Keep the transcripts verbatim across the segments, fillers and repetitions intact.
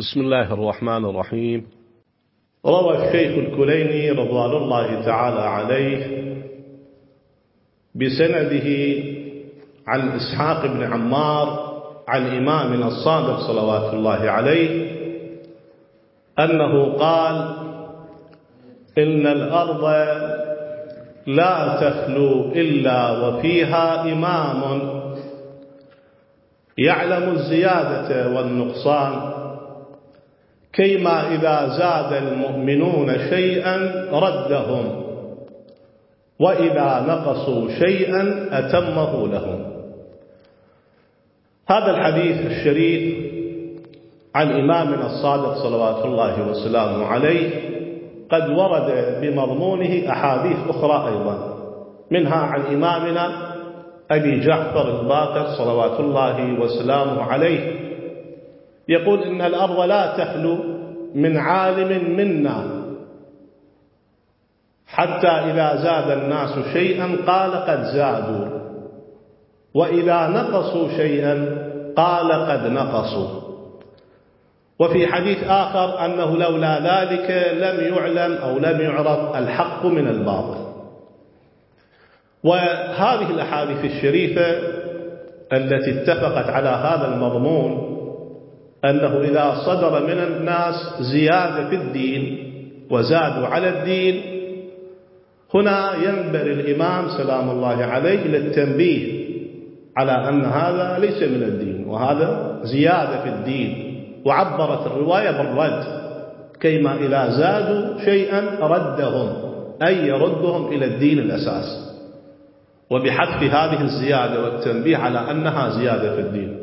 بسم الله الرحمن الرحيم. روى الشيخ الكليني رضوان الله تعالى عليه بسنده عن إسحاق بن عمار عن إمامنا الصادق صلوات الله عليه أنه قال: إن الأرض لا تخلو إلا وفيها إمام يعلم الزيادة والنقصان، كيما إذا زاد المؤمنون شيئا ردهم، وإذا نقصوا شيئا أتمه لهم. هذا الحديث الشريف عن إمامنا الصادق صلوات الله وسلامه عليه قد ورد بمضمونه أحاديث أخرى أيضا، منها عن إمامنا أبي جعفر الباقر صلوات الله وسلامه عليه يقول: إن الأرض لا تخلو من عالم منا حتى إذا زاد الناس شيئا قال قد زادوا، وإذا نقصوا شيئا قال قد نقصوا. وفي حديث آخر أنه لولا ذلك لم يعلم أو لم يعرف الحق من الباطل. وهذه الأحاديث الشريفة التي اتفقت على هذا المضمون أنه إذا صدر من الناس زيادة في الدين وزادوا على الدين، هنا ينبغي الإمام سلام الله عليه للتنبيه على أن هذا ليس من الدين وهذا زيادة في الدين. وعبرت الرواية بالرد، كيما إذا زادوا شيئا ردهم، أي يردهم إلى الدين الأساس، وبحذف هذه الزيادة والتنبيه على أنها زيادة في الدين.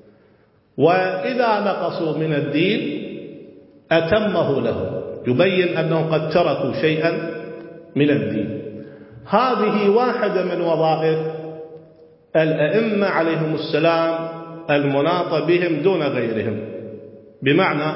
وإذا نقصوا من الدين أتمه لهم، يبين أنهم قد تركوا شيئا من الدين. هذه واحدة من وظائف الأئمة عليهم السلام المناط بهم دون غيرهم، بمعنى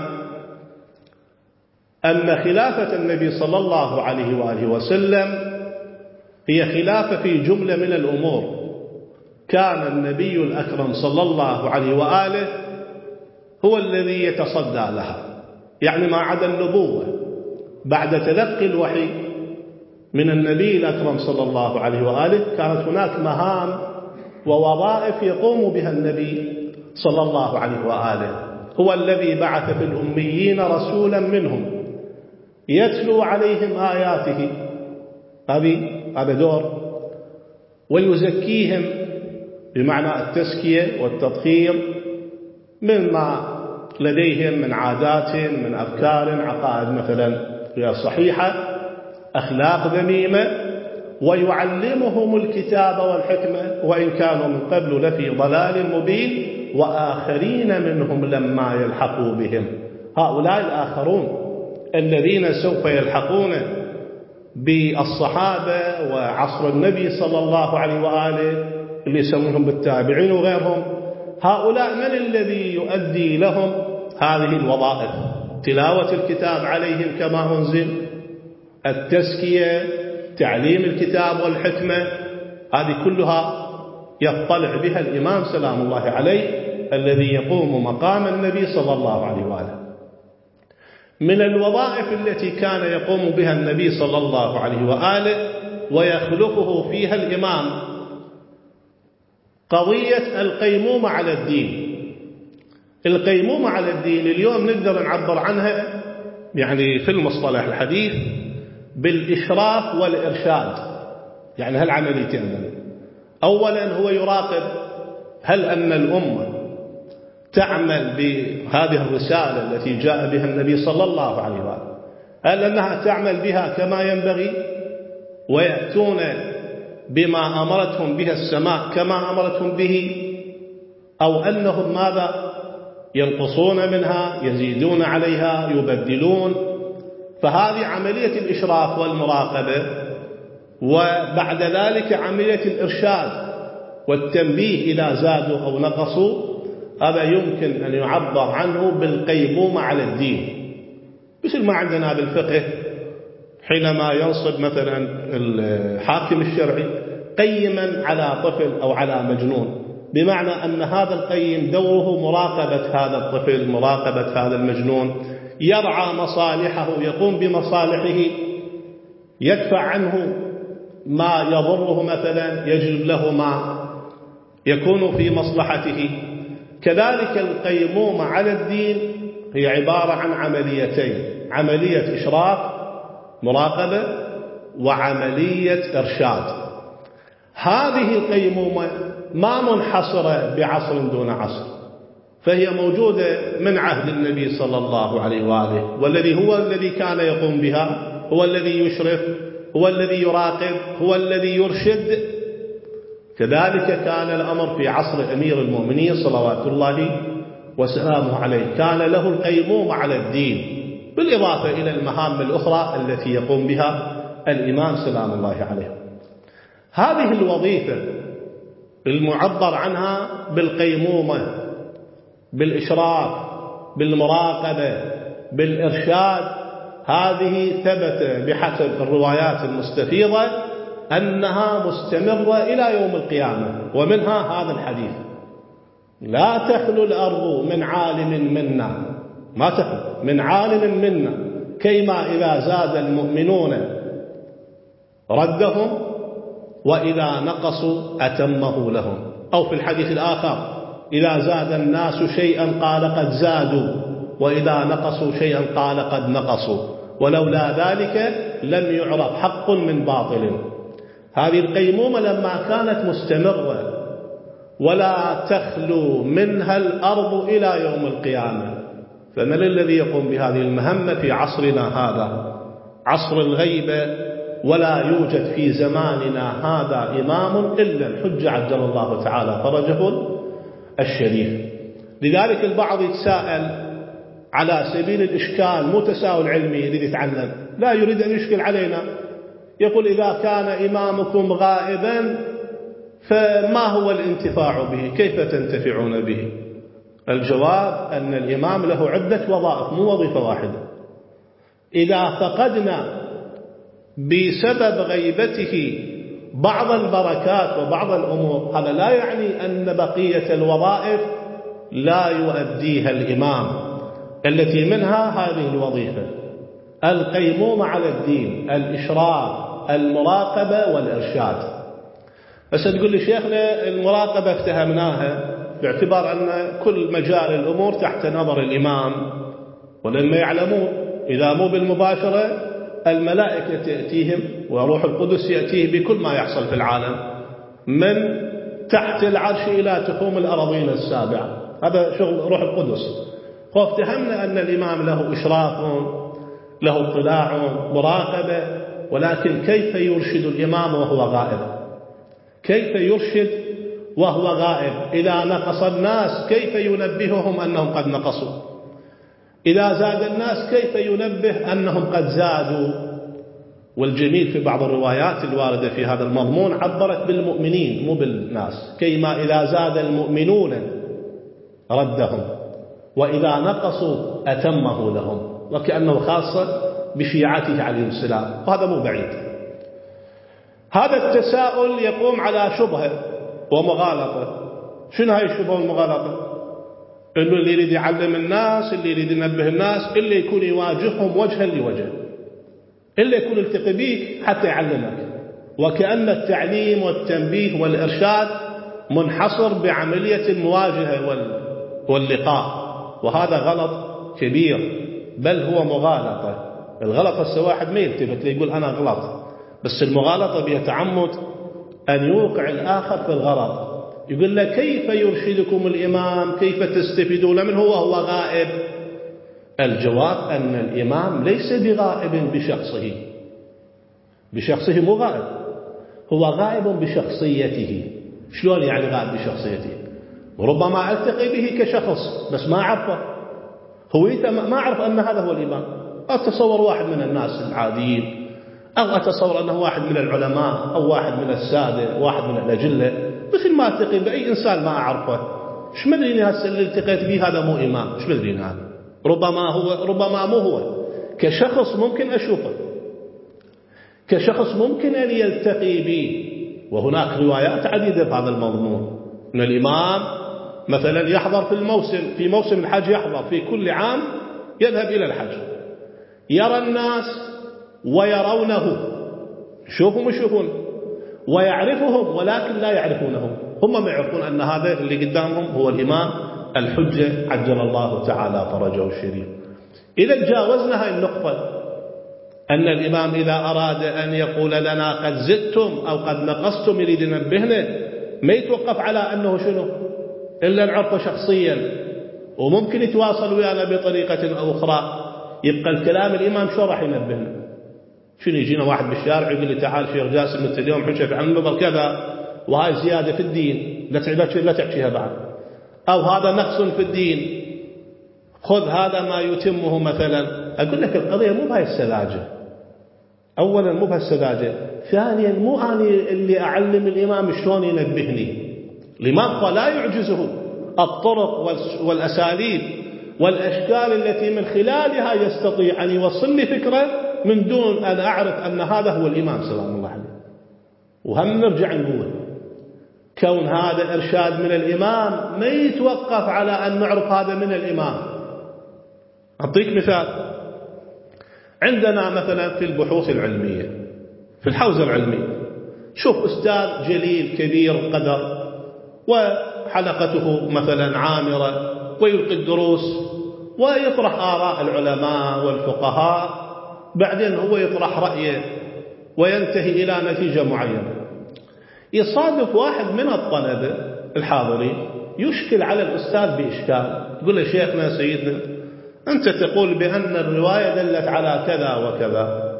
أن خلافة النبي صلى الله عليه وآله وسلم هي خلافة في جملة من الأمور. كان النبي الأكرم صلى الله عليه وآله هو الذي يتصدى لها، يعني ما عدا النبوة. بعد تلقي الوحي من النبي الأكرم صلى الله عليه وآله كانت هناك مهام ووظائف يقوم بها النبي صلى الله عليه وآله. هو الذي بعث في الأميين رسولا منهم يتلو عليهم آياته، هذا دور، ويزكيهم بمعنى التزكية والتطهير مما لديهم من عادات، من أفكار، عقائد مثلا غير صحيحة، أخلاق ذميمة، ويعلمهم الكتاب والحكمة، وإن كانوا من قبل لفي ضلال مبين، وآخرين منهم لما يلحقوا بهم. هؤلاء الآخرون الذين سوف يلحقون بالصحابة وعصر النبي صلى الله عليه وآله اللي يسمونهم بالتابعين وغيرهم، هؤلاء من الذي يؤدي لهم هذه الوظائف؟ تلاوة الكتاب عليهم كما أنزل، التزكية، تعليم الكتاب والحكمة، هذه كلها يطلع بها الإمام سلام الله عليه الذي يقوم مقام النبي صلى الله عليه وآله. من الوظائف التي كان يقوم بها النبي صلى الله عليه وآله ويخلفه فيها الإمام قضية القيمومة على الدين. القيمومة على الدين اليوم نقدر نعبر عنها يعني في المصطلح الحديث بالإشراف والإرشاد، يعني هالعمليتين. أولا هو يراقب هل أن الأمة تعمل بهذه الرسالة التي جاء بها النبي صلى الله عليه وآله، هل أنها تعمل بها كما ينبغي ويأتون بما أمرتهم به السماء كما أمرتهم به، أو أنهم ماذا ينقصون منها، يزيدون عليها، يبدلون. فهذه عملية الإشراف والمراقبة. وبعد ذلك عملية الإرشاد والتنبيه إذا زادوا أو نقصوا. هذا يمكن أن يعبر عنه بالقيمومة على الدين، مثل ما عندنا بالفقه حينما ينصب مثلا الحاكم الشرعي قيما على طفل أو على مجنون، بمعنى أن هذا القيم دوره مراقبة هذا الطفل، مراقبة هذا المجنون، يرعى مصالحه، يقوم بمصالحه، يدفع عنه ما يضره مثلا، يجلب له ما يكون في مصلحته. كذلك القيمومة على الدين هي عبارة عن عمليتين: عملية إشراف مراقبة، وعملية إرشاد. هذه القيمومة ما منحصرة بعصر دون عصر، فهي موجودة من عهد النبي صلى الله عليه وآله، والذي هو الذي كان يقوم بها، هو الذي يشرف، هو الذي يراقب، هو الذي يرشد. كذلك كان الأمر في عصر أمير المؤمنين صلوات الله وسلامه عليه، كان له القيمومة على الدين، بالإضافة إلى المهام الأخرى التي يقوم بها الإمام سلام الله عليه. هذه الوظيفة المعبر عنها بالقيمومة، بالإشراف، بالمراقبة، بالإرشاد، هذه ثبت بحسب الروايات المستفيضة أنها مستمرة إلى يوم القيامة. ومنها هذا الحديث: لا تخلو الأرض من عالم منا، ما تخلو من عالم منا، كيما إذا زاد المؤمنون ردهم، وإذا نقصوا أتمه لهم. أو في الحديث الآخر: إذا زاد الناس شيئا قال قد زادوا، وإذا نقصوا شيئا قال قد نقصوا، ولولا ذلك لم يعرف حق من باطل. هذه القيمومة لما كانت مستمرة ولا تخلو منها الأرض إلى يوم القيامة، فمن الذي يقوم بهذه المهمة في عصرنا هذا، عصر الغيبة، ولا يوجد في زماننا هذا إمام إلا الحجة عجل الله تعالى فرجه الشريف. لذلك البعض يتساءل على سبيل الإشكال، مو تساؤل علمي، يريد يتعلم، لا يريد أن يشكل علينا، يقول: إذا كان إمامكم غائبا فما هو الانتفاع به؟ كيف تنتفعون به؟ الجواب أن الإمام له عدة وظائف، مو وظيفة واحدة. إذا فقدنا بسبب غيبته بعض البركات وبعض الأمور، هذا لا يعني أن بقية الوظائف لا يؤديها الإمام، التي منها هذه الوظيفة: القيمومة على الدين، الإشراف، المراقبة والإرشاد. بس تقول لي: شيخنا المراقبة افتهمناها باعتبار أن كل مجال الأمور تحت نظر الإمام، ولما يعلمون إذا مو بالمباشرة الملائكة تأتيهم وروح القدس يأتيه بكل ما يحصل في العالم، من تحت العرش إلى تخوم الأراضين السابعة، هذا شغل روح القدس. فافتهمنا أن الإمام له إشراف، له اطلاع، مراقبة، ولكن كيف يرشد الإمام وهو غائب؟ كيف يرشد وهو غائب؟ إذا نقص الناس كيف ينبههم أنهم قد نقصوا؟ إذا زاد الناس كيف ينبه أنهم قد زادوا؟ والجميل في بعض الروايات الواردة في هذا المضمون عبرت بالمؤمنين مو بالناس، كيما إذا زاد المؤمنون ردهم، وإذا نقصوا أتمه لهم، وكأنه خاصة بشيعته عليه السلام، وهذا مو بعيد. هذا التساؤل يقوم على شبهة ومغالطة. شنو هاي الشبهة والمغالطة؟ إنه اللي يريد يعلم الناس، اللي يريد ينبه الناس، اللي يكون يواجههم وجها لوجه، اللي يكون التقي بيك حتى يعلمك، وكأن التعليم والتنبيه والإرشاد منحصر بعملية المواجهة واللقاء، وهذا غلط كبير، بل هو مغالطة. الغلط هسه واحد ما يلتفت يقول أنا غلط، بس المغالطة بها تعمد أن يوقع الآخر في الغلط. يقول له: كيف يرشدكم الإمام؟ كيف تستفيدون منه وهو غائب؟ الجواب أن الإمام ليس بغائب بشخصه، بشخصه مو غائب، هو غائب بشخصيته. شلون يعني غائب بشخصيته؟ وربما ألتقي به كشخص بس ما أعرفه، هويته ما أعرف أن هذا هو الإمام. أتصور واحد من الناس العاديين، أو أتصور أنه واحد من العلماء، أو واحد من السادة، واحد من الأجلة، مثل ما ألتقي بأي إنسان ما أعرفه. إيش مدريني هسه اللي التقيت به هذا مو إمام؟ إيش مدريني هذا؟ ربما هو، ربما مو هو. كشخص ممكن أشوفه، كشخص ممكن أن يلتقي بي، وهناك روايات عديدة في هذا المضمون. أن الإمام مثلا يحضر في الموسم في موسم الحج، يحضر في كل عام يذهب إلى الحج، يرى الناس ويرونه، يشوفهم يشوفون ويعرفهم ولكن لا يعرفونهم، هم ما يعرفون أن هذا اللي قدامهم هو الإمام الحجة عجل الله تعالى فرجه الشريف. إذا تجاوزنا هاي النقطة أن الإمام إذا أراد أن يقول لنا قد زدتم أو قد نقصتم يريد ينبهنا، ما يتوقف على أنه شنو إلا نعرفه شخصيا، وممكن يتواصل ويانا بطريقة أو أخرى، يبقى الكلام الإمام شو راح ينبهنا؟ شنو يجينا واحد بالشارع يقول لي تعال شيخ جاسم أنت اليوم حكيت عن المنبر كذا وهاي زيادة في الدين لا تعبك لا تحكيها بعد، أو هذا نقص في الدين خذ هذا ما يتمه مثلا. أقول لك القضية مو بهاي السذاجة، أولا مو بهاي السذاجة، ثانيا مو أنا اللي أعلم الإمام شلون ينبهني. الإمام لا يعجزه الطرق والأساليب والأشكال التي من خلالها يستطيع أن يوصل لي فكرة من دون أن أعرف أن هذا هو الإمام سلام الله عليه. وهم نرجع نقول كون هذا إرشاد من الإمام ما يتوقف على أن نعرف هذا من الإمام. أعطيك مثال، عندنا مثلا في البحوث العلمية في الحوزة العلمية شوف أستاذ جليل كبير قدر وحلقته مثلا عامرة ويلقي الدروس ويطرح آراء العلماء والفقهاء، بعدين هو يطرح رأيه وينتهي إلى نتيجة معينة. يصادف واحد من الطلبة الحاضرين يشكل على الأستاذ بإشكال، يقول له شيخنا سيدنا أنت تقول بأن الرواية دلت على كذا وكذا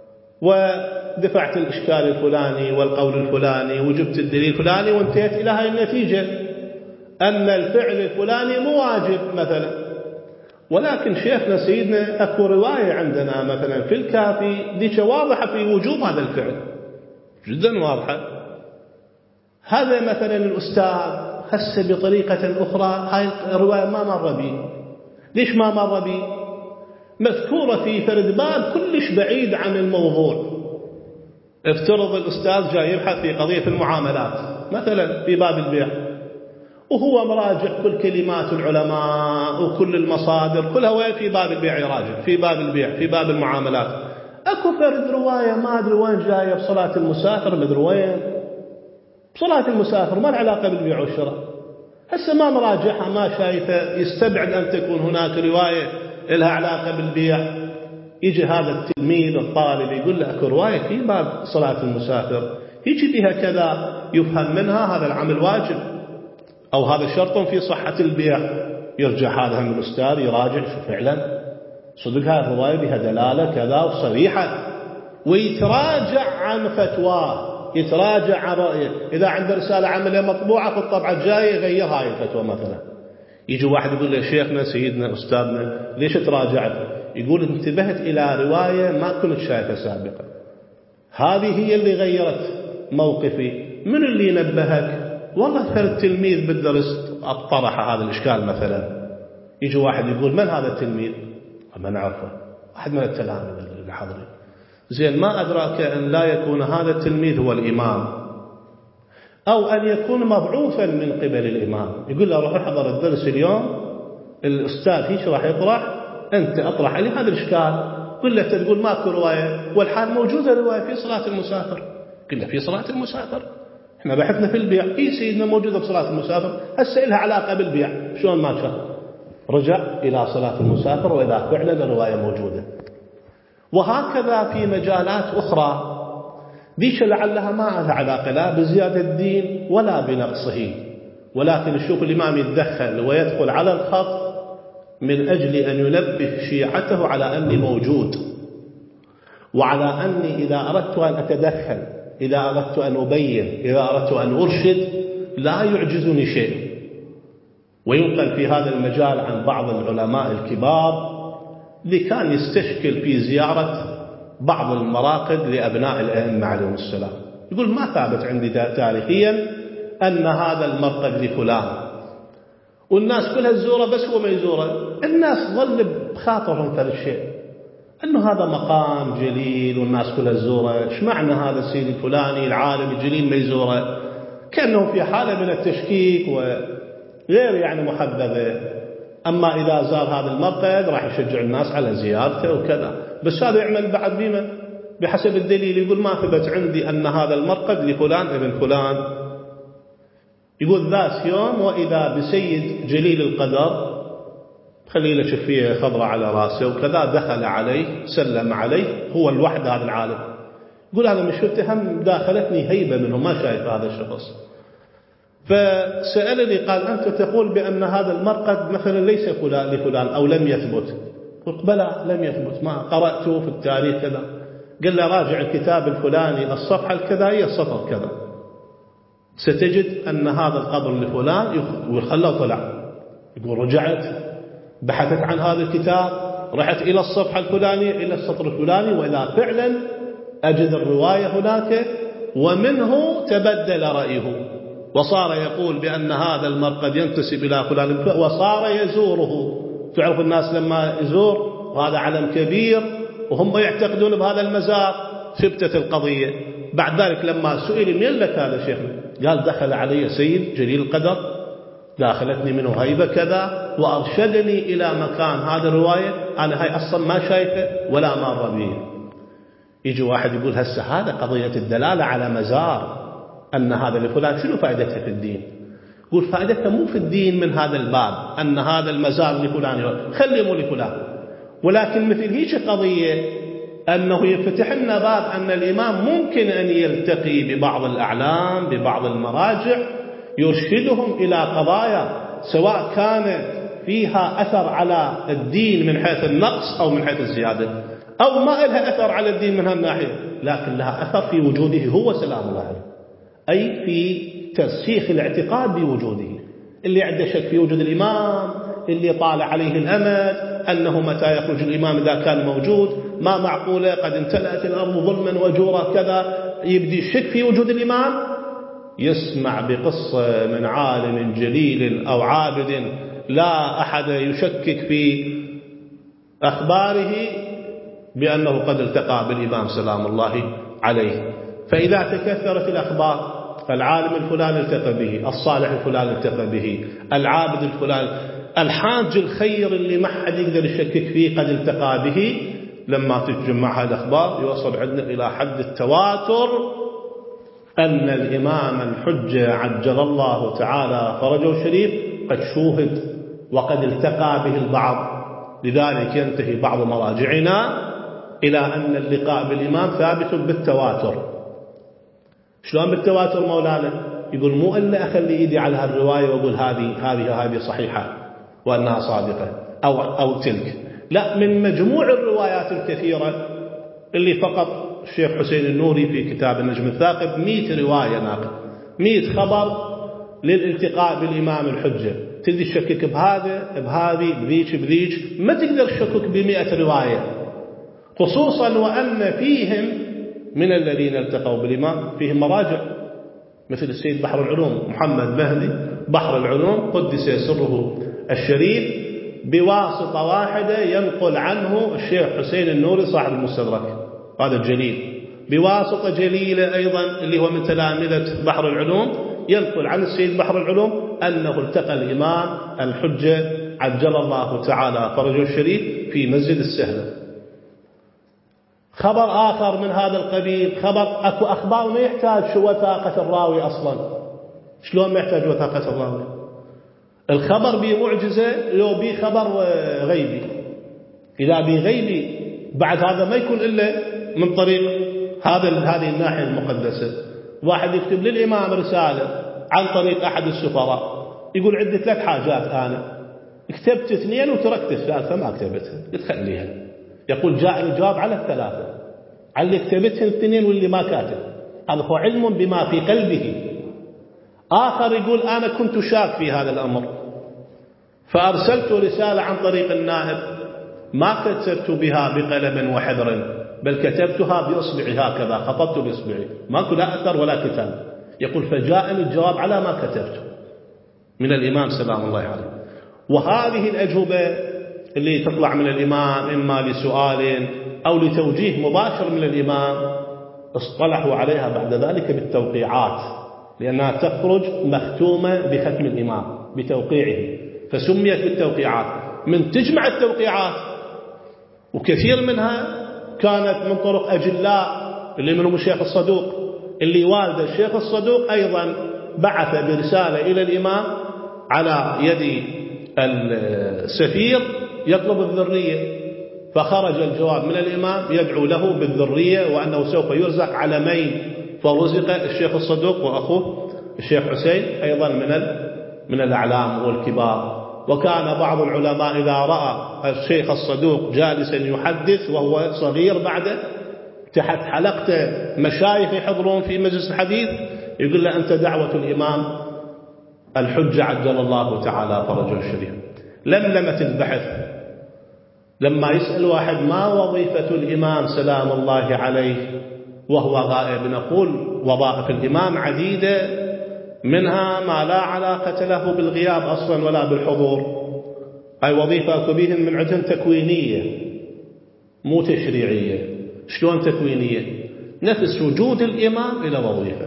ودفعت الإشكال الفلاني والقول الفلاني وجبت الدليل الفلاني وانتهيت إلى هذه النتيجة أن الفعل الفلاني مو واجب مثلا، ولكن شيخنا سيدنا أكو رواية عندنا مثلا في الكافي ديك واضحة في وجوب هذا الفعل جدا واضحة. هذا مثلا الأستاذ هسه بطريقة أخرى هاي الرواية ما مر بي. ليش ما مر بي؟ مذكورة في فرد باب كلش بعيد عن الموضوع. افترض الأستاذ جاي يبحث في قضية المعاملات مثلا في باب البيع، وهو مراجع كل كلمات العلماء وكل المصادر كلها وين في باب البيع يراجع في باب البيع في باب المعاملات. اكو فرد رواية ما ادري وين جاية بصلاة المسافر ما ادري وين، بصلاة المسافر ما العلاقة بالبيع والشراء، هسه ما مراجعها ما شايفة، يستبعد أن تكون هناك رواية لها علاقة بالبيع. يجي هذا التلميذ الطالب يقول له اكو رواية في باب صلاة المسافر يجي بها كذا، يفهم منها هذا العمل واجب أو هذا شرط في صحة البيع. يرجع هذا من الأستاذ يراجع شو فعلا صدق هذه الرواية بها دلالة كذا وصريحة، ويتراجع عن فتواه يتراجع عن رأيه. إذا عنده رسالة عملية مطبوعة في الطبعة الجاية يغير هاي الفتوى مثلا. يجي واحد يقول له شيخنا سيدنا أستاذنا ليش تراجعت؟ يقول انتبهت إلى رواية ما كنت شايفة سابقا، هذه هي اللي غيرت موقفي. من اللي نبهك؟ والله فرد تلميذ بالدرس اطرح هذا الإشكال مثلا. يجي واحد يقول من هذا التلميذ؟ ما نعرفه، واحد من التلاميذ اللي حاضرين. زين ما أدراك أن لا يكون هذا التلميذ هو الإمام، أو أن يكون مبعوثا من قبل الإمام. يقول له روح احضر الدرس اليوم الأستاذ هيك راح يطرح، أنت أطرح عليه هذا الإشكال. قل له تقول ماكو رواية والحال موجودة رواية في صلاة المسافر. قل له في صلاة المسافر احنا بحثنا في البيع اي سيدنا موجودة بصلاة المسافر، هسه لها علاقة بالبيع شلون ما شاء. رجع إلى صلاة المسافر وإذا فعلا الرواية موجودة. وهكذا في مجالات أخرى ديش لعلها ما لها علاقة لا بزيادة الدين ولا بنقصه، ولكن نشوف الإمام يتدخل ويدخل على الخط من أجل أن ينبه شيعته على أني موجود، وعلى أني إذا أردت أن أتدخل، إذا أردت أن أبين، إذا أردت أن أرشد لا يعجزني شيء. وينقل في هذا المجال عن بعض العلماء الكبار اللي كان يستشكل في زيارة بعض المراقد لأبناء الأئمة عليهم السلام، يقول ما ثابت عندي تاريخيا أن هذا المرقد لفلان، والناس كلها تزوره بس هو ما يزوره. الناس ظل بخاطرهم هذا الشيء أنه هذا مقام جليل والناس كلها تزوره، ايش معنى هذا السيد الفلاني العالم الجليل ما يزوره؟ كأنه في حالة من التشكيك وغير يعني محببة. أما إذا زار هذا المرقد راح يشجع الناس على زيارته وكذا، بس هذا يعمل بعد بما بحسب الدليل. يقول ما ثبت عندي أن هذا المرقد لفلان ابن فلان. يقول ذات يوم وإذا بسيد جليل القدر خليله شفيه خضرة على راسه وكذا، دخل عليه سلم عليه، هو الوحد هذا العالم. يقول أنا مش شفته، هم داخلتني هيبة منه، ما شايف هذا الشخص. فسألني قال أنت تقول بأن هذا المرقد مثلا ليس فلان لفلان أو لم يثبت. قلت بلى لم يثبت، ما قرأته في التاريخ كذا. قال له راجع الكتاب الفلاني الصفحة الكذا هي السطر كذا، ستجد أن هذا القبر لفلان، وخلاه طلع. يقول رجعت بحثت عن هذا الكتاب، رحت إلى الصفحة الفلانية إلى السطر الفلاني، وإذا فعلا أجد الرواية هناك، ومنه تبدل رأيه وصار يقول بأن هذا المرقد ينتسب إلى فلان، وصار يزوره. تعرف الناس لما يزور وهذا علم كبير وهم يعتقدون بهذا المزار، ثبتت القضية. بعد ذلك لما سئل من لك هذا شيخنا، قال دخل علي سيد جليل القدر، داخلتني منه هيبة كذا، وأرشدني إلى مكان هذا الرواية أنا هاي أصلا ما شايفه ولا مر به. يجي واحد يقول هسه هذا قضية الدلالة على مزار أن هذا لفلان، شنو فائدتها في الدين؟ يقول فائدتها مو في الدين من هذا الباب أن هذا المزار لفلان، خليه مو لفلان، ولكن مثل هيك قضية أنه يفتح لنا باب أن الإمام ممكن أن يلتقي ببعض الأعلام ببعض المراجع يرشدهم إلى قضايا سواء كانت فيها أثر على الدين من حيث النقص أو من حيث الزيادة، أو ما لها أثر على الدين من هالناحية، لكن لها أثر في وجوده هو سلام الله عليه، أي في ترسيخ الاعتقاد بوجوده. اللي عنده شك في وجود الإمام، اللي طال عليه الأمد أنه متى يخرج الإمام إذا كان موجود، ما معقولة قد امتلأت الأرض ظلما وجورا كذا، يبدي الشك في وجود الإمام، يسمع بقصة من عالم جليل أو عابد لا أحد يشكك في أخباره بأنه قد التقى بالإمام سلام الله عليه. فإذا تكثرت الأخبار، العالم الفلاني التقى به، الصالح الفلاني التقى به، العابد الفلاني، الحاج الخير اللي ما حد يقدر يشكك فيه قد التقى به، لما تجمع هذه الأخبار يوصل عندنا إلى حد التواتر أن الإمام الحجة عجل الله تعالى فرجه الشريف قد شوهد وقد التقى به البعض. لذلك ينتهي بعض مراجعنا إلى أن اللقاء بالإمام ثابت بالتواتر. شلون بالتواتر مولانا؟ يقول مو إلا أخلي إيدي على هالرواية وأقول هذه هذه هذه صحيحة وأنها صادقة أو أو تلك، لا، من مجموع الروايات الكثيرة اللي فقط الشيخ حسين النوري في كتاب النجم الثاقب مئة رواية ناقل، مئة خبر للالتقاء بالإمام الحجة، تقدر تشكك بهذا بهذه بذيك بذيك، ما تقدر تشكك بمئة رواية، خصوصا وأن فيهم من الذين التقوا بالإمام فيهم مراجع مثل السيد بحر العلوم محمد مهدي بحر العلوم قدس سره الشريف، بواسطة واحدة ينقل عنه الشيخ حسين النوري صاحب المستدرك هذا الجليل، بواسطة جليلة أيضا اللي هو من تلامذة بحر العلوم ينقل عن السيد بحر العلوم أنه التقى الإمام الحجة عجل الله تعالى فرجه الشريف في مسجد السهلة. خبر آخر من هذا القبيل، خبر أكو أخبار ما يحتاج وثاقة الراوي أصلا. شلون ما يحتاج وثاقة الراوي؟ الخبر بمعجزة لو بي خبر غيبي، إذا بي غيبي بعد هذا ما يكون إلا من طريق هذا هذه الناحية المقدسة. واحد يكتب للإمام رسالة عن طريق أحد السفراء يقول عندي ثلاث حاجات، أنا كتبت اثنين وتركت الثالثة ما كتبتها، تخليها. يقول جاء الجواب على الثلاثة، على اللي كتبتهم اثنين واللي ما كاتب، هذا هو علم بما في قلبه. آخر يقول أنا كنت شاك في هذا الأمر فأرسلت رسالة عن طريق النائب ما كتبت بها بقلم وحبر بل كتبتها بإصبعي هكذا، خطبت بإصبعي، ماكو لا أثر ولا كتاب. يقول فجاءني الجواب على ما كتبت من الإمام سلام الله عليه. وهذه الأجوبة اللي تطلع من الإمام إما لسؤال أو لتوجيه مباشر من الإمام اصطلحوا عليها بعد ذلك بالتوقيعات، لأنها تخرج مختومة بختم الإمام بتوقيعه، فسميت بالتوقيعات. من تجمع التوقيعات، وكثير منها كانت من طرق أجلاء اللي منهم الشيخ الصدوق، اللي والد الشيخ الصدوق أيضا بعث برسالة إلى الإمام على يد السفير يطلب الذرية، فخرج الجواب من الإمام يدعو له بالذرية وأنه سوف يرزق علمين، فرزق الشيخ الصدوق وأخوه الشيخ حسين أيضا من من الأعلام والكبار. وكان بعض العلماء إذا رأى الشيخ الصدوق جالسا يحدث وهو صغير بعده تحت حلقة مشايخ يحضرون في مجلس الحديث يقول له أنت دعوة الإمام الحجة عجل الله تعالى فرجه الشريف. لملمة البحث لما يسأل واحد ما وظيفة الإمام سلام الله عليه وهو غائب، نقول وظائف الإمام عديدة، منها ما لا علاقة له بالغياب أصلا ولا بالحضور. أي وظيفة كبيرة من عندهم تكوينية مو تشريعية. شلون تكوينية؟ نفس وجود الإمام إلى وظيفة.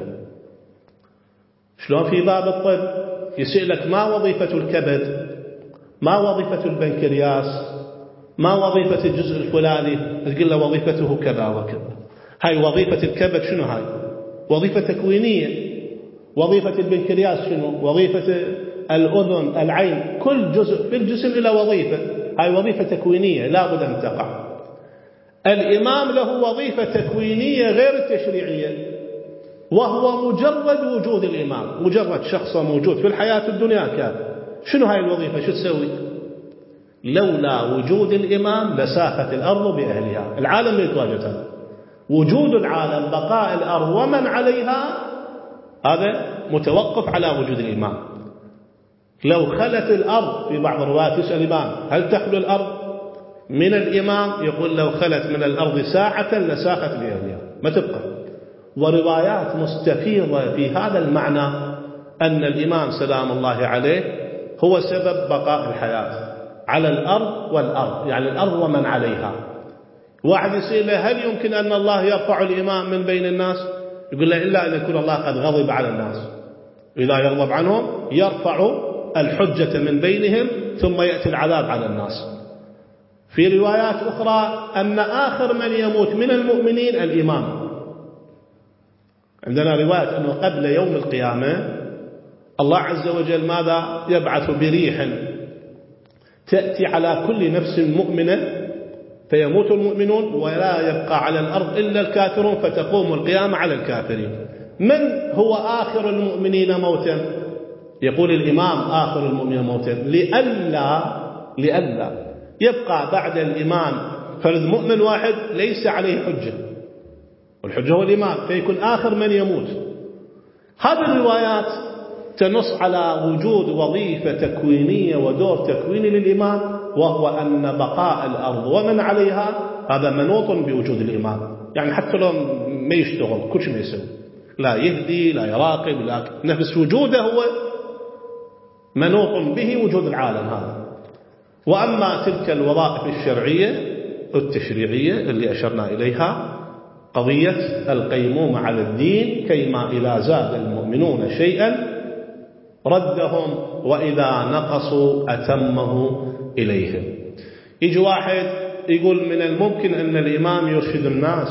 شلون في باب الطب يسألك ما وظيفة الكبد، ما وظيفة البنكرياس، ما وظيفة الجزء الفلاني، تقول له وظيفته كذا وكذا. هاي وظيفة الكبد شنو؟ هاي وظيفة تكوينية. وظيفة البنكرياس شنو؟ وظيفة الأذن، العين، كل جزء في الجسم إلى وظيفة. هاي وظيفة تكوينية لا بد أن تقع. الإمام له وظيفة تكوينية غير التشريعية، وهو مجرد وجود الإمام، مجرد شخص موجود في الحياة الدنيا كافي. شنو هاي الوظيفة؟ شو تسوي؟ لولا وجود الإمام لساخت الأرض بأهلها. العالم يتواجد هذا وجود العالم، بقاء الأرض ومن عليها، هذا متوقف على وجود الإمام. لو خلت الأرض، في بعض الروايات يسأل الإمام هل تخلو الأرض من الإمام؟ يقول لو خلت من الأرض ساعة لساخت بأهلها، ما تبقى. وروايات مستفيضة في هذا المعنى أن الإمام سلام الله عليه هو سبب بقاء الحياة على الأرض والأرض، يعني الأرض ومن عليها. واحد يسأله هل يمكن أن الله يرفع الإمام من بين الناس؟ يقول له إلا أن يكون الله قد غضب على الناس، إذا يغضب عنهم يرفع الحجة من بينهم ثم يأتي العذاب على الناس. في روايات أخرى أن آخر من يموت من المؤمنين الإمام. عندنا رواية أنه قبل يوم القيامة الله عز وجل ماذا؟ يبعث بريح تأتي على كل نفس مؤمنة فيموت المؤمنون ولا يبقى على الأرض إلا الكافرون، فتقوم القيامة على الكافرين. من هو آخر المؤمنين موتا؟ يقول الإمام آخر المؤمنين موتا لئلا لئلا يبقى بعد الإمام فرد مؤمن واحد ليس عليه حجة، والحجة هو الإمام، فيكون آخر من يموت. هذه الروايات تنص على وجود وظيفة تكوينية ودور تكويني للإمام، وهو أن بقاء الأرض ومن عليها هذا منوط بوجود الإمام. يعني حتى لو ما يشتغل كل شيء ما يسوي، لا يهدي لا يراقب، لا نفس وجوده هو منوط به وجود العالم هذا. وأما تلك الوظائف الشرعية التشريعية اللي أشرنا إليها، قضية القيمومة على الدين، كيما إذا زاد المؤمنون شيئا ردهم وإذا نقصوا أتمه إليهم. يجي واحد يقول من الممكن أن الإمام يرشد الناس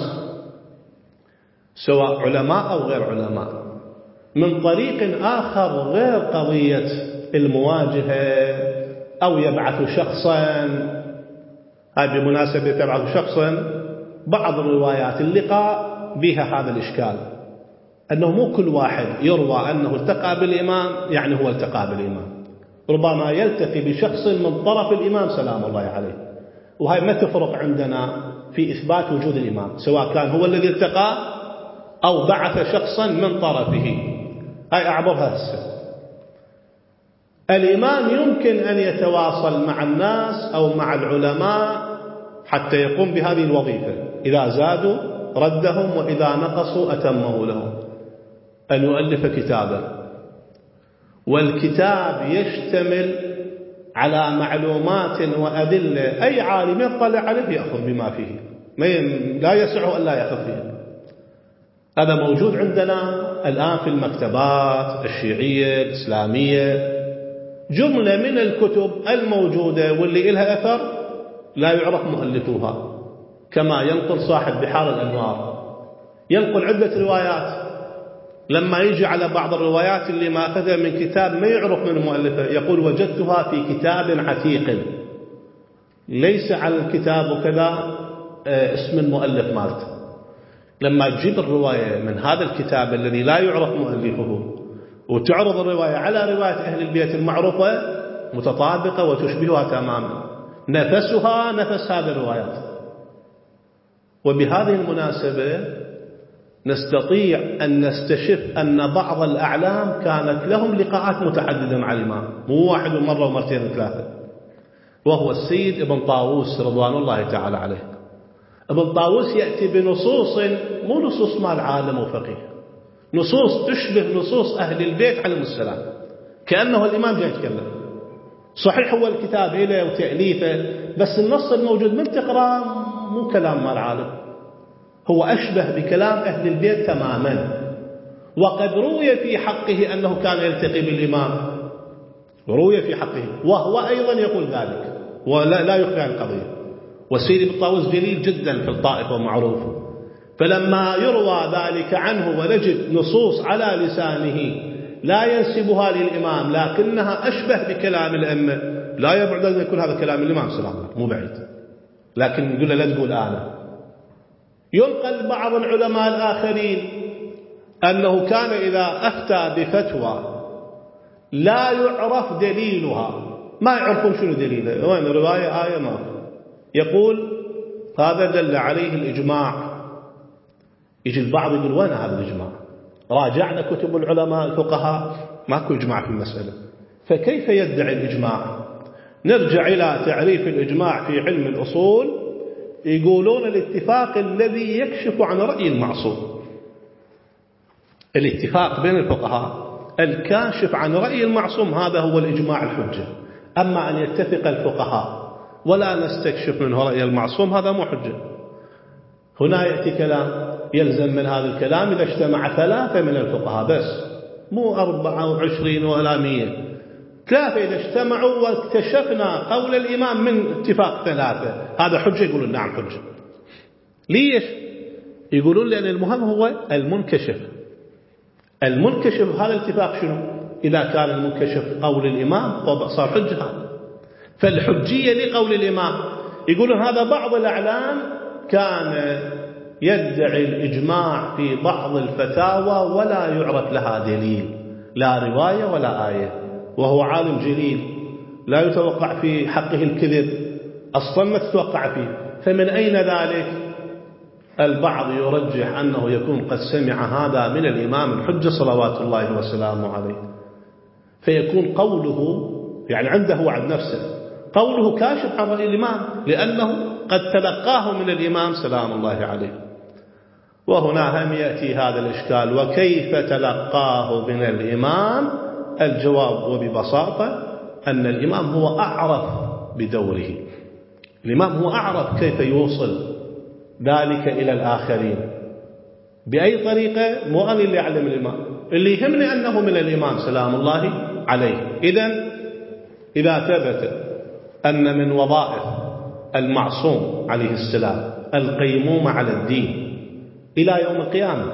سواء علماء أو غير علماء من طريق آخر غير قضية المواجهة، أو يبعث شخصا. هذه بمناسبة يبعث شخصا، بعض الروايات اللقاء بها هذا الإشكال، أنه مو كل واحد يروى أنه التقى بالإمام يعني هو التقى بالإمام، ربما يلتقي بشخص من طرف الإمام سلام الله عليه. وهي ما تفرق عندنا في إثبات وجود الإمام، سواء كان هو الذي التقى أو بعث شخصا من طرفه. هاي أعبرها السر. الإمام يمكن أن يتواصل مع الناس أو مع العلماء حتى يقوم بهذه الوظيفة، إذا زادوا ردهم وإذا نقصوا أتمه لهم. أن يؤلف كتابا، والكتاب يشتمل على معلومات وأدلة، أي عالم يطلع عليه يأخذ بما فيه، لا يسعه أن لا يأخذ فيه. هذا موجود عندنا الآن في المكتبات الشيعية الإسلامية، جملة من الكتب الموجودة واللي إلها أثر لا يعرف مؤلفوها، كما ينقل صاحب بحار الأنوار، ينقل عدة روايات، لما يجي على بعض الروايات اللي ما أخذها من كتاب ما يعرف من المؤلفة يقول وجدتها في كتاب عتيق، ليس على الكتاب وكذا اسم المؤلف مالته. لما تجيب الرواية من هذا الكتاب الذي لا يعرف مؤلفه وتعرض الرواية على رواية أهل البيت المعروفة متطابقة وتشبهها تماما، نفسها نفس هذه الروايات. وبهذه المناسبة نستطيع أن نستشف أن بعض الأعلام كانت لهم لقاءات متعددة مع الإمام، مو واحد ومرة ومرتين وثلاثة، وهو السيد ابن طاووس رضوان الله تعالى عليه. ابن طاووس يأتي بنصوص مو نصوص مال عالم وفقيه، نصوص تشبه نصوص أهل البيت عليهم السلام، كأنه الإمام جاي يتكلم. صحيح هو الكتاب إله وتأليفه، بس النص الموجود من تقرأ مو كلام مال عالم، هو أشبه بكلام أهل البيت تماما. وقد روي في حقه أنه كان يلتقي بالإمام، روي في حقه وهو أيضا يقول ذلك ولا لا يخفي عن القضية. والسيد ابن طاووس جليل جدا في الطائفة ومعروف، فلما يروى ذلك عنه ونجد نصوص على لسانه لا ينسبها للإمام لكنها أشبه بكلام الأئمة، لا يبعد أن يكون هذا كلام الإمام سلام الله، مو بعيد، لكن يقول له لا تقول أنا. ينقل بعض العلماء الآخرين أنه كان إذا أفتى بفتوى لا يعرف دليلها، ما يعرفون شنو دليله، وين رواية آية ما يقول هذا دل عليه الإجماع. يجي البعض يقول وين هذا الإجماع؟ راجعنا كتب العلماء الفقهاء ماكو إجماع في المسألة، فكيف يدعي الإجماع؟ نرجع إلى تعريف الإجماع في علم الأصول، يقولون الاتفاق الذي يكشف عن رأي المعصوم. الاتفاق بين الفقهاء الكاشف عن رأي المعصوم هذا هو الإجماع الحجة. أما أن يتفق الفقهاء ولا نستكشف منه رأي المعصوم هذا مو حجة. هنا يأتي كلام يلزم من هذا الكلام إذا اجتمع ثلاثة من الفقهاء بس، مو أربعة وعشرين ولا مية، ثلاثة إذا اجتمعوا واكتشفنا قول الإمام من اتفاق ثلاثة هذا حجة، يقولون نعم حجة. ليش؟ يقولون لأن المهم هو المنكشف. المنكشف هذا الاتفاق شنو؟ إذا كان المنكشف قول الإمام صار حجة هذا، فالحجية لقول الإمام. يقولون هذا بعض الأعلام كان يدعي الإجماع في بعض الفتاوى ولا يعرف لها دليل، لا رواية ولا آية، وهو عالم جليل لا يتوقع في حقه الكذب، أصلا ما تتوقع فيه. فمن أين ذلك؟ البعض يرجح أنه يكون قد سمع هذا من الإمام الحجة صلوات الله وسلامه عليه، فيكون قوله يعني عنده وعد نفسه، قوله كاشف عن رأي الإمام لأنه قد تلقاه من الإمام سلام الله عليه. وهنا هم يأتي هذا الإشكال، وكيف تلقاه من الإمام؟ الجواب وببساطة أن الإمام هو أعرف بدوره، الإمام هو أعرف كيف يوصل ذلك إلى الآخرين بأي طريقة، مو أنا اللي أعلم الإمام، اللي يهمني أنه من الإمام سلام الله عليه. إذن إذا ثبت أن من وظائف المعصوم عليه السلام القيمومة على الدين إلى يوم القيامة،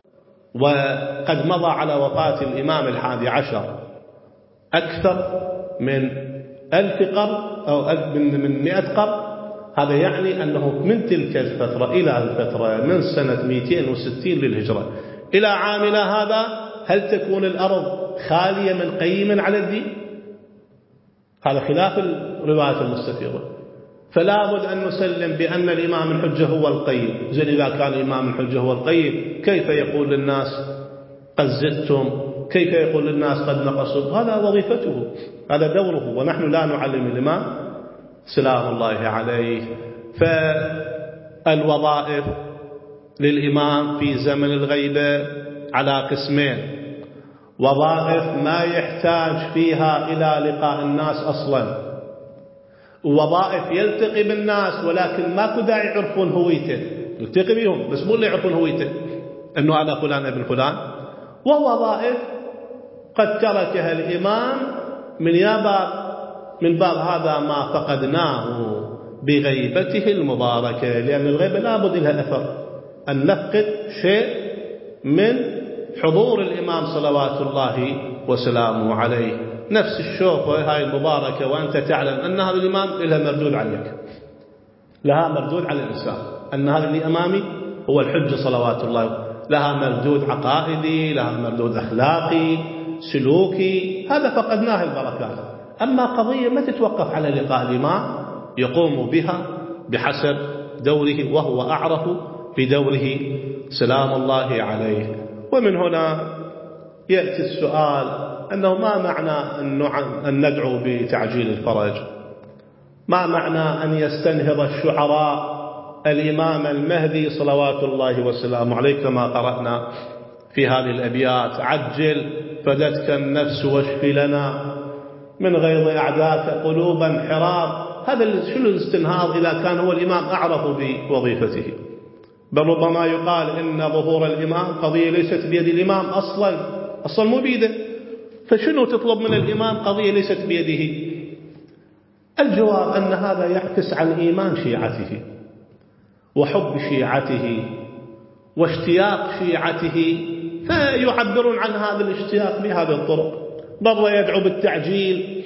وقد مضى على وفاة الإمام الحادي عشر أكثر من ألف قرن أو من مئة قرن، هذا يعني أنه من تلك الفترة إلى الفترة من سنة مئتين وستين للهجرة إلى عامنا هذا هل تكون الأرض خالية من قيم على الدين؟ هذا خلاف الرواية المستفيضة. فلا بد أن نسلم بأن الإمام الحجة هو القيم. زين إذا كان الإمام الحجة هو القيم كيف يقول للناس قد زدتم؟ كيف يقول للناس قد نقصوا؟ هذا وظيفته، هذا دوره، ونحن لا نعلم الإمام سلام الله عليه. فالوظائف للإمام في زمن الغيبة على قسمين: وظائف ما يحتاج فيها إلى لقاء الناس أصلا، ووظائف يلتقي بالناس ولكن ماكو داعي يعرفون هويته، يلتقي بهم بس مو اللي يعرفون هويته، أنه أنا فلان ابن فلان، ووظائف قد تركها الإمام من ياباب من باب هذا ما فقدناه بغيبته المباركة، لأن الغيبة لابد لها أثر، أن نفقد شيء من حضور الإمام صلوات الله وسلامه عليه. نفس الشوفة هاي المباركة وأنت تعلم أن هذا الإمام لها مردود عليك، لها مردود على الإنسان، أن هذا اللي أمامي هو الحج صلوات الله، لها مردود عقائدي، لها مردود أخلاقي سلوكي، هذا فقدناه البركات. أما قضية ما تتوقف على لقاء الإمام، يقوم بها بحسب دوره وهو أعرف بدوره سلام الله عليه. ومن هنا يأتي السؤال أنه ما معنى أن ندعو بتعجيل الفرج؟ ما معنى أن يستنهض الشعراء الإمام المهدي صلوات الله وسلامه عليه كما قرأنا في هذه الأبيات: عجل فدتك النفس واشف لنا من غيظ أعداك قلوبا حرار. هذا شنو الاستنهاض إذا كان هو الإمام أعرف بوظيفته؟ بل ربما يقال إن ظهور الإمام قضية ليست بيد الإمام أصلا، أصلا مو بيده، فشنو تطلب من الإمام قضية ليست بيده؟ الجواب أن هذا يعكس عن إيمان شيعته وحب شيعته واشتياق شيعته، فيعبرون عن هذا الاشتياق بهذه الطرق. مرة يدعو بالتعجيل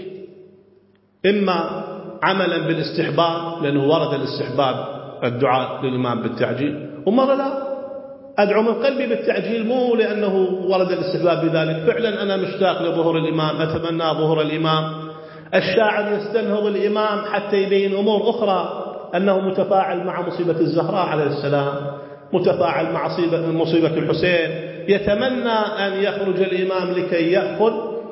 إما عملا بالاستحباب لأنه ورد الاستحباب الدعاء للإمام بالتعجيل، ومرة لا، أدعو من قلبي بالتعجيل مو لأنه ورد الاستحباب بذلك، فعلا أنا مشتاق لظهور الإمام، أتمنى ظهور الإمام. الشاعر يستنهض الإمام حتى يبين أمور أخرى، أنه متفاعل مع مصيبة الزهراء عليه السلام، متفاعل مع مصيبة الحسين، يتمنى أن يخرج الإمام لكي يأخذ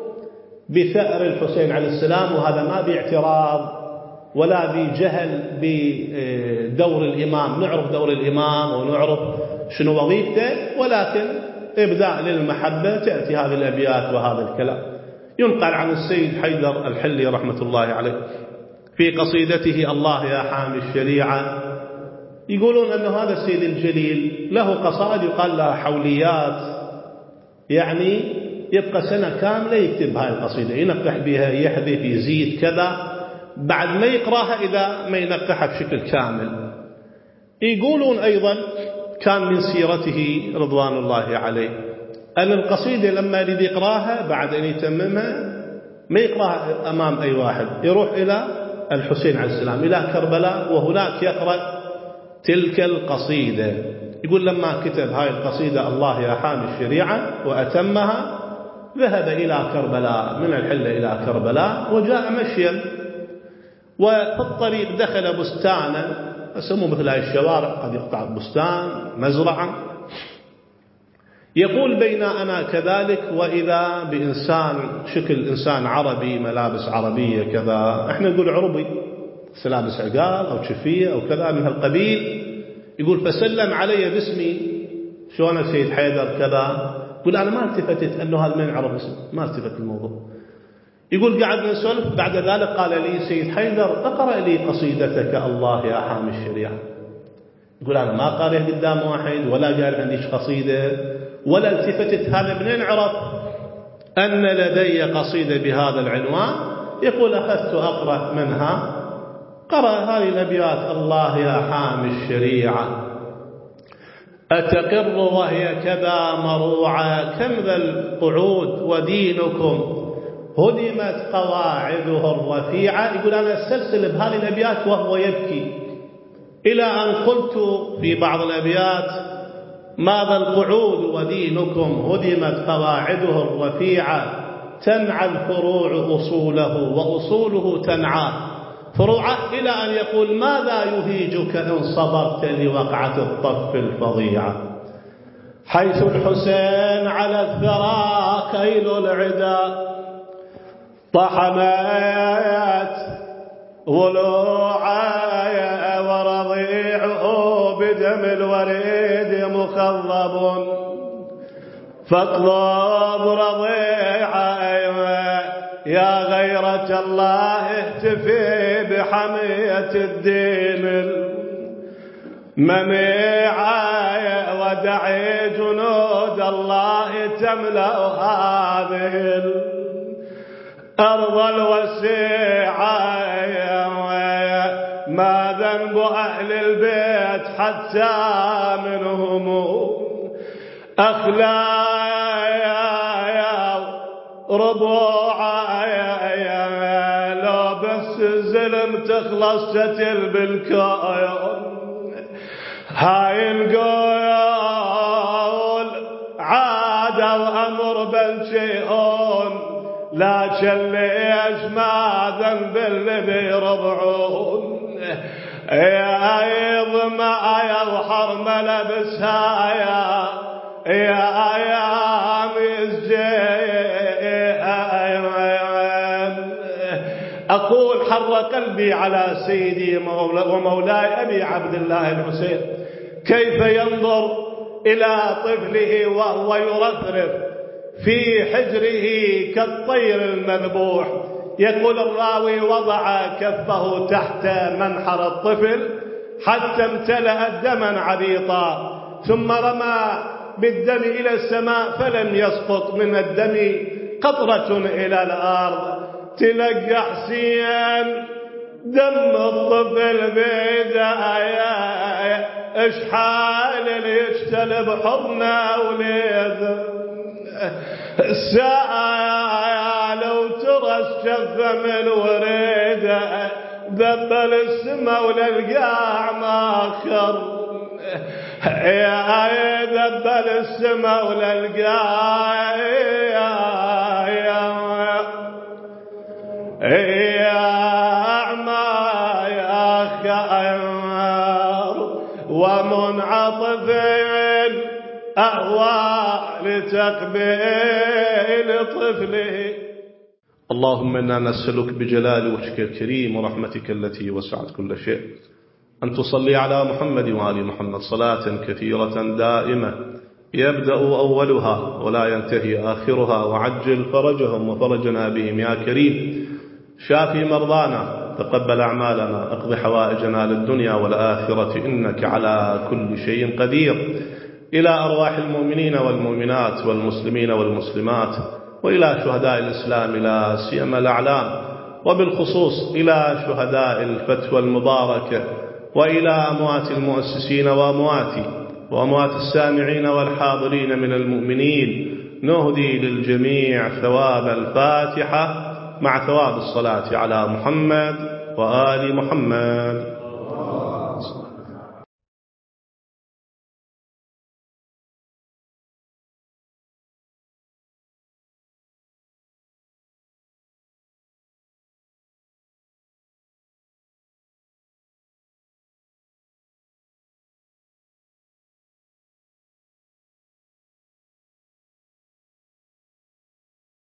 بثأر الحسين عليه السلام، وهذا ما باعتراض ولا بجهل بدور الإمام، نعرف دور الإمام ونعرف شنو وظيفته، ولكن إبداء للمحبة تأتي هذه الأبيات وهذا الكلام. ينقل عن السيد حيدر الحلي رحمة الله عليه في قصيدته الله يا حامي الشريعة، يقولون أن هذا السيد الجليل له قصائد يقال لها حوليات، يعني يبقى سنة كاملة يكتب هاي القصيدة، ينقح بها، يحذف، يزيد كذا، بعد ما يقراها إذا ما ينقحها بشكل كامل. يقولون أيضا كان من سيرته رضوان الله عليه أن القصيدة لما يريد يقراها بعد أن يتممها ما يقراها أمام أي واحد، يروح إلى الحسين عليه السلام إلى كربلاء وهناك يقرأ تلك القصيدة. يقول لما كتب هاي القصيدة الله يا حامي الشريعة وأتمها ذهب إلى كربلاء، من الحلة إلى كربلاء، وجاء مشيا، وفي الطريق دخل بستانا، اسمه مثل هاي الشوارع قد يقطع بستان مزرعة. يقول بين أنا كذلك وإذا بإنسان شكل إنسان عربي، ملابس عربية كذا، احنا نقول عربي، سلابس عقال أو شفية أو كذا من هالقبيل. يقول فسلم علي باسمي، شلون السيد حيدر كذا، يقول أنا ما التفتت أنه هذا من عرب اسم، ما التفت الموضوع. يقول قعدنا نسولف، بعد ذلك قال لي سيد حيدر اقرأ لي قصيدتك الله يا حامي الشريعة. يقول أنا ما قارئ قدام واحد ولا قال عنديش قصيدة ولا التفتت، هذا منين عرف أن لدي قصيدة بهذا العنوان؟ يقول أخذت أقرأ منها، قرأ هذه الأبيات الله يا حامي الشريعة أتقر وهي كذا مروعة كم ذا القعود ودينكم هدمت قواعده الرفيعة. يقول أنا أسترسل بهذه الأبيات وهو يبكي، إلى أن قلت في بعض الأبيات ماذا القعود ودينكم هدمت قواعده الرفيعة تنعى الفروع أصوله وأصوله تنعى فروعه، إلى أن يقول ماذا يهيجك إن صبرت لوقعة الطف الفظيعة حيث الحسين على الثرى كيل العدا طحمت ضلوعا ورضيعه بدم الوريد مخضب فاطلب رضيعا يا غيرة الله اهتفي بحمية الدين المميعة ودعي جنود الله تملأ هذه الأرض الوسيعة. ما ذنب أهل البيت حتى منهم أخلى ربوعا، لو بس الزلم تخلص تتل بالكون. هاي القول عادة وأمر بالشيئون، لكن ليش ما ذنب اللي بيرضعون؟ يا ضمع يا وحرملة بسهايا يا ايام الزين. اقول حر قلبي على سيدي ومولاي ابي عبد الله الحسين، كيف ينظر الى طفله وهو يرفرف في حجره كالطير المذبوح. يقول الراوي وضع كفه تحت منحر الطفل حتى امتلأ دما عبيطا، ثم رمى بالدم إلى السماء فلم يسقط من الدم قطرة إلى الأرض. تلقى حسين دم الطفل بيدايا، اشحال اللي يجتلب حضنا وليد الساعة لو ترى الشفة من وريده، ذبل السما وللقاع ما خر. يا ذبل السما وللقاع يا أعمى يا خير ومنعطف أهوى لتقبيل طفله. اللهم إنا نسألك بجلال وجهك الكريم ورحمتك التي وسعت كل شيء أن تصلي على محمد وآل محمد صلاة كثيرة دائمة يبدأ أولها ولا ينتهي آخرها، وعجل فرجهم وفرجنا بهم يا كريم. شافي مرضانا، تقبل أعمالنا، اقض حوائجنا للدنيا والآخرة إنك على كل شيء قدير. إلى أرواح المؤمنين والمؤمنات والمسلمين والمسلمات، وإلى شهداء الإسلام لا سيما الأعلام، وبالخصوص إلى شهداء الفتوى المباركة، وإلى أموات المؤسسين وأمواتي وأموات السامعين والحاضرين من المؤمنين، نهدي للجميع ثواب الفاتحة مع ثواب الصلاة على محمد وآل محمد.